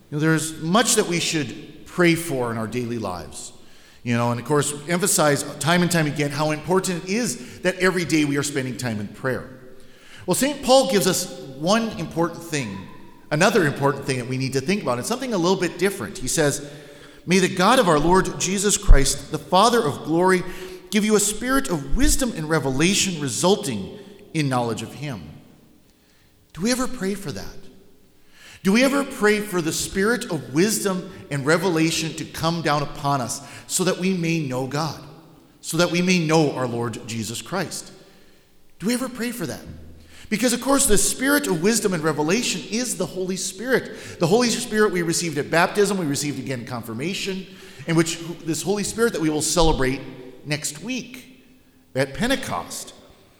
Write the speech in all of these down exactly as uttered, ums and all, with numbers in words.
You know, there's much that we should pray for in our daily lives. You know, and of course, emphasize time and time again how important it is that every day we are spending time in prayer. Well, Saint Paul gives us one important thing, another important thing that we need to think about, and something a little bit different. He says, "May the God of our Lord Jesus Christ, the Father of glory, give you a spirit of wisdom and revelation resulting in knowledge of him." Do we ever pray for that? Do we ever pray for the spirit of wisdom and revelation to come down upon us so that we may know God, so that we may know our Lord Jesus Christ? Do we ever pray for that? Because, of course, the spirit of wisdom and revelation is the Holy Spirit. The Holy Spirit we received at baptism, we received again at confirmation, in which this Holy Spirit that we will celebrate next week at Pentecost.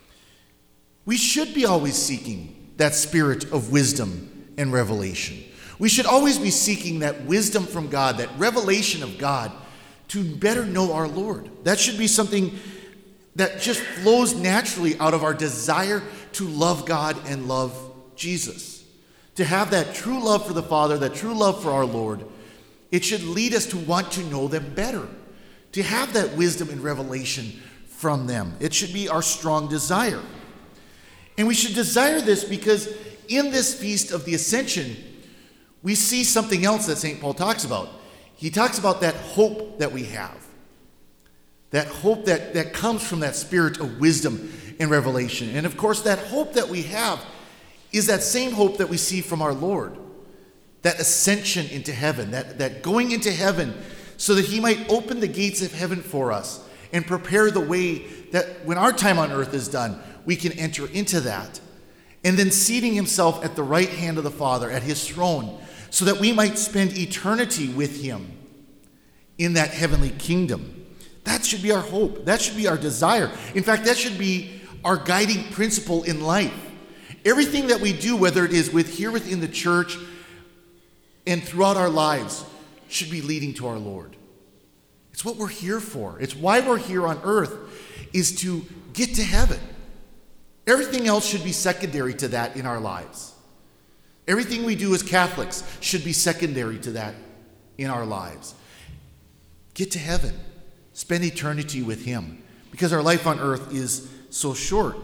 We should be always seeking that spirit of wisdom and revelation. We should always be seeking that wisdom from God, that revelation of God, to better know our Lord. That should be something that just flows naturally out of our desire to love God and love Jesus. To have that true love for the Father, that true love for our Lord, it should lead us to want to know them better, to have that wisdom and revelation from them. It should be our strong desire. And we should desire this because in this feast of the Ascension, we see something else that Saint Paul talks about. He talks about that hope that we have. That hope that, that comes from that spirit of wisdom and revelation. And of course, that hope that we have is that same hope that we see from our Lord. That ascension into heaven, that, that going into heaven so that he might open the gates of heaven for us and prepare the way that when our time on earth is done, we can enter into that. And then seating himself at the right hand of the Father, at his throne, so that we might spend eternity with him in that heavenly kingdom. That should be our hope. That should be our desire. In fact, that should be our guiding principle in life. Everything that we do, whether it is with here within the church and throughout our lives, should be leading to our Lord. It's what we're here for. It's why we're here on earth, is to get to heaven. Everything else should be secondary to that in our lives. Everything we do as Catholics should be secondary to that in our lives. Get to heaven. Spend eternity with him, because our life on earth is so short.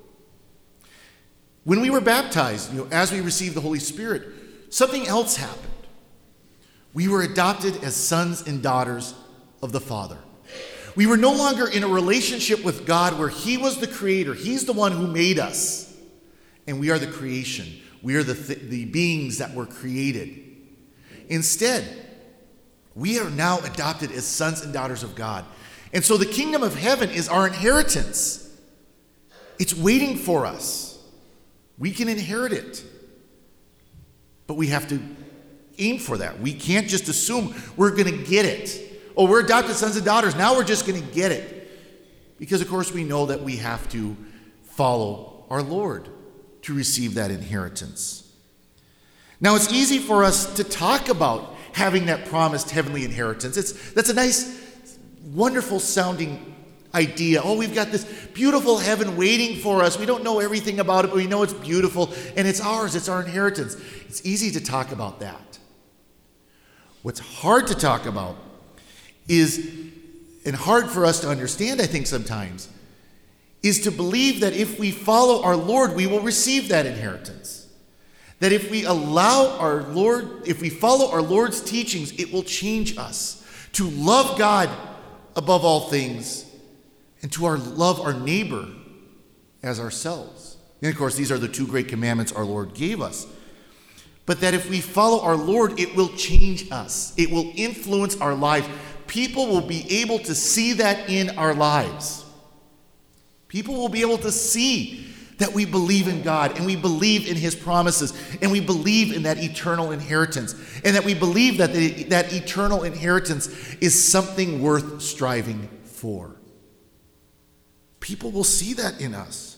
When we were baptized, you know, as we received the Holy Spirit, something else happened. We were adopted as sons and daughters of the Father. We were no longer in a relationship with God where he was the creator. He's the one who made us. And we are the creation. We are the, th- the beings that were created. Instead, we are now adopted as sons and daughters of God. And so the kingdom of heaven is our inheritance. It's waiting for us. We can inherit it. But we have to aim for that. We can't just assume we're going to get it. Oh, we're adopted sons and daughters. Now we're just going to get it. Because, of course, we know that we have to follow our Lord to receive that inheritance. Now, it's easy for us to talk about having that promised heavenly inheritance. It's, that's a nice, wonderful sounding idea. Oh, we've got this beautiful heaven waiting for us. We don't know everything about it, but we know it's beautiful, and it's ours. It's our inheritance. It's easy to talk about that. What's hard to talk about is, and hard for us to understand, I think sometimes, is to believe that if we follow our Lord, we will receive that inheritance. That if we allow our Lord, if we follow our Lord's teachings, it will change us to love God above all things and to our love our neighbor as ourselves. And of course, these are the two great commandments our Lord gave us. But that if we follow our Lord, it will change us. It will influence our lives. People will be able to see that in our lives. People will be able to see that we believe in God and we believe in his promises and we believe in that eternal inheritance and that we believe that the, that eternal inheritance is something worth striving for. People will see that in us.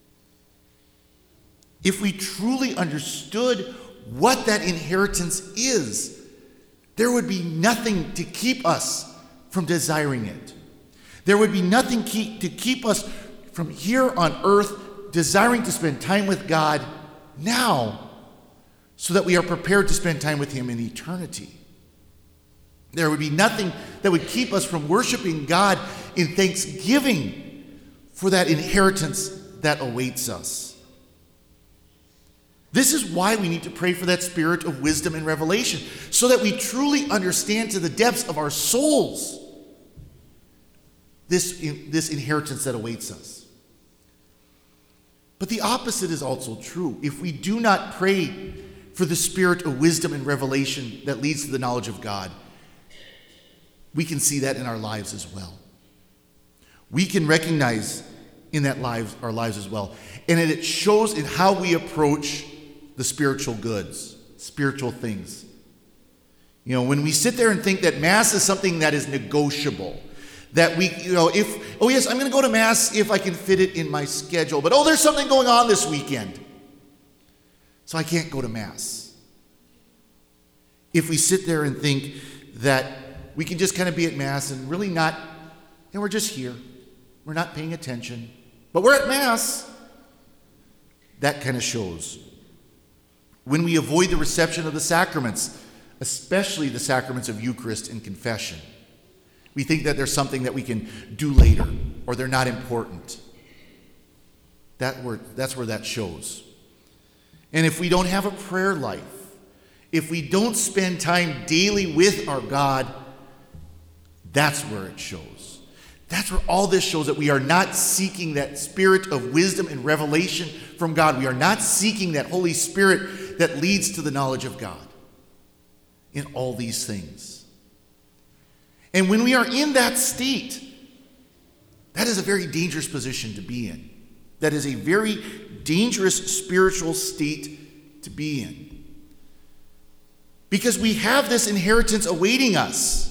If we truly understood what that inheritance is, there would be nothing to keep us from desiring it. There would be nothing keep, to keep us from here on earth desiring to spend time with God now, so that we are prepared to spend time with him in eternity. There would be nothing that would keep us from worshiping God in thanksgiving for that inheritance that awaits us. This is why we need to pray for that spirit of wisdom and revelation, so that we truly understand to the depths of our souls this, this inheritance that awaits us. But the opposite is also true. If we do not pray for the spirit of wisdom and revelation that leads to the knowledge of God, we can see that in our lives as well. We can recognize in that lives, our lives as well. And it shows in how we approach the spiritual goods, spiritual things. You know, when we sit there and think that Mass is something that is negotiable, that we, you know, if, oh yes, I'm going to go to Mass if I can fit it in my schedule, but oh, there's something going on this weekend, so I can't go to Mass. If we sit there and think that we can just kind of be at Mass and really not, and we're just here, we're not paying attention, but we're at Mass, that kind of shows. When we avoid the reception of the sacraments, especially the sacraments of Eucharist and confession, we think that there's something that we can do later, or they're not important. That where, that's where that shows. And if we don't have a prayer life, if we don't spend time daily with our God, that's where it shows. That's where all this shows that we are not seeking that spirit of wisdom and revelation from God. We are not seeking that Holy Spirit that leads to the knowledge of God in all these things. And when we are in that state, that is a very dangerous position to be in. That is a very dangerous spiritual state to be in. Because we have this inheritance awaiting us.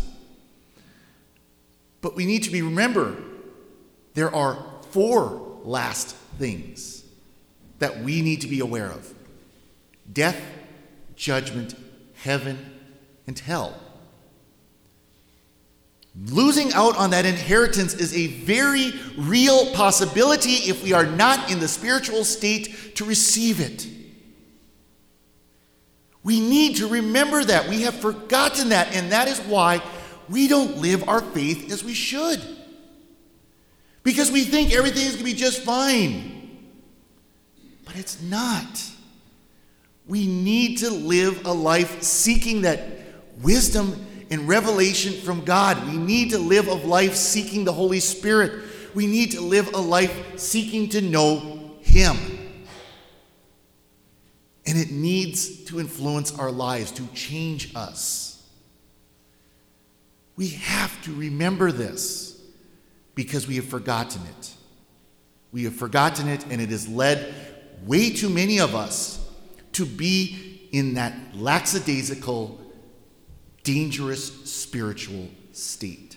But we need to be remember, there are four last things that we need to be aware of: death, judgment, heaven, and hell. Losing out on that inheritance is a very real possibility if we are not in the spiritual state to receive it. We need to remember that. We have forgotten that, and that is why we don't live our faith as we should. Because we think everything is going to be just fine. But it's not. We need to live a life seeking that wisdom and revelation from God. We need to live a life seeking the Holy Spirit. We need to live a life seeking to know Him. And it needs to influence our lives, to change us. We have to remember this because we have forgotten it. We have forgotten it, and it has led way too many of us to be in that lackadaisical, dangerous spiritual state.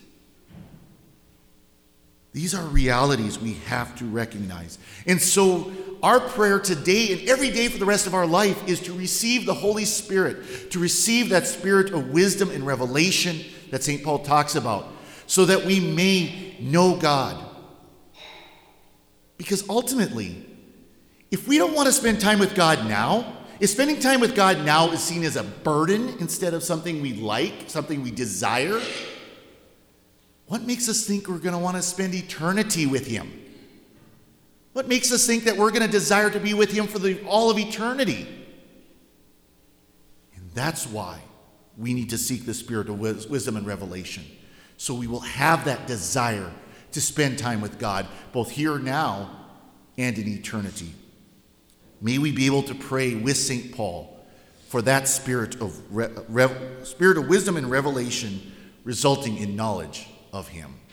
These are realities we have to recognize. And so our prayer today and every day for the rest of our life is to receive the Holy Spirit, to receive that spirit of wisdom and revelation that Saint Paul talks about, so that we may know God. Because ultimately, if we don't want to spend time with God now, if spending time with God now is seen as a burden instead of something we like, something we desire, what makes us think we're going to want to spend eternity with Him? What makes us think that we're going to desire to be with Him for the, all of eternity? And that's why we need to seek the spirit of wisdom and revelation, so we will have that desire to spend time with God, both here now and in eternity. May we be able to pray with Saint Paul for that spirit of, re- re- spirit of wisdom and revelation resulting in knowledge of Him.